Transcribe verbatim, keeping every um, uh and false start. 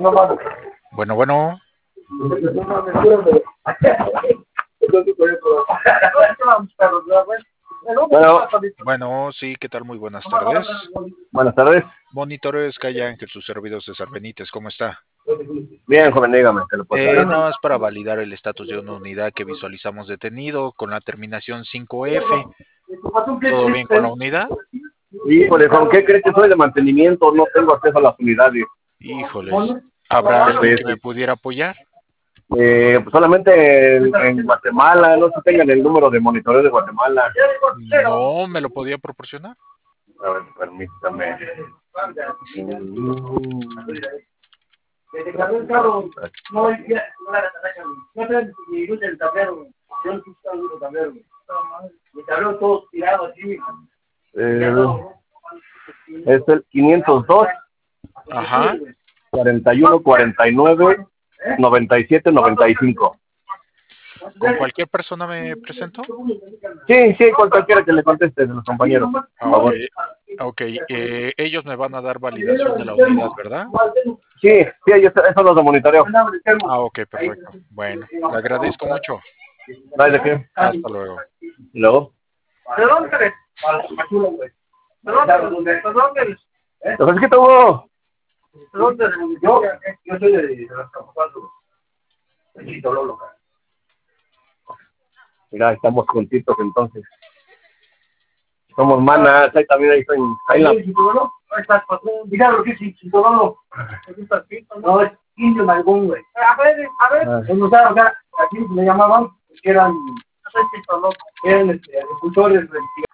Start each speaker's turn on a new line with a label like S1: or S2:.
S1: Bueno, bueno.
S2: Bueno,
S1: Bueno, sí, ¿qué tal? Muy buenas tardes.
S2: buenas tardes.
S1: Monitoreo Sky Ángel, sus servidores de César Benítez, ¿cómo está?
S2: Bien, joven, dígame, ¿qué le puedo
S1: Eh,
S2: ayudar?
S1: nada más para validar el estatus de una unidad que visualizamos detenido con la terminación cinco F. ¿Todo bien con la unidad?
S2: Híjole, ¿con qué crees que soy de mantenimiento? No tengo acceso a las unidades.
S1: Híjoles, ¿habrá alguien
S2: Sí,
S1: que me
S2: sí.
S1: pudiera apoyar?
S2: Eh, pues solamente en, en Guatemala, no sé si tengan el número de monitoreo de Guatemala.
S1: No, ¿me lo podía proporcionar?
S2: A ver, permítame. Mm,
S3: Desde que abrió el carro, no hay que no sé ni luz del tablero, yo no puse algo del tablero. Mi tablero todo tirado así.
S2: eh, es el quinientos dos,
S1: Ajá.
S2: cuarenta y uno, cuarenta y nueve, noventa y siete, noventa y cinco.
S1: ¿Con cualquier persona me presento?
S2: Sí, sí, con cualquiera que le conteste de los compañeros, por
S1: Ah, ok.
S2: favor.
S1: Ok, eh, ellos me van a dar validación de la unidad, ¿verdad?
S2: Sí, sí, ellos, eso los de monitoreo.
S1: Ah, ok, perfecto. Bueno, le agradezco mucho.
S2: ¿Sabes de qué?
S1: Hasta luego.
S2: Y luego,
S3: ¿De dónde eres? ¿De dónde? ¿De dónde eres?
S2: entonces, ¿qué tuvo?
S3: ¿De dónde eres? Yo, yo soy de, de los Campos, de Chito Lolo.
S2: Mira, estamos juntitos entonces. Somos manas, ahí también ahí estoy en Thailand.
S3: Ahí está, patrón. Mira lo que es Chito Lolo. No, es indio Malgón, güey. A ver, a ver.
S2: Ah.
S3: O sea, o sea, aquí me llamaban que eran, no sé si eran este, agricultores,